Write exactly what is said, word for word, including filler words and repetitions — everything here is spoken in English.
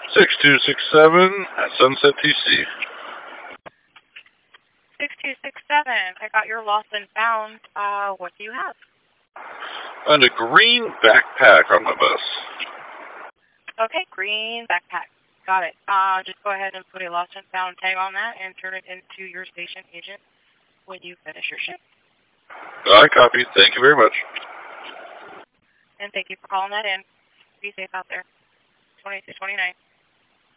six two six seven at Sunset T C. six two six seven, I got your lost and found. Uh, what do you have? And a green backpack on my bus. Okay, green backpack. Got it. Uh, just go ahead and put a lost and found tag on that and turn it into your station agent when you finish your shift. I copy. Thank you very much. And thank you for calling that in. Be safe out there. twenty-two twenty-nine.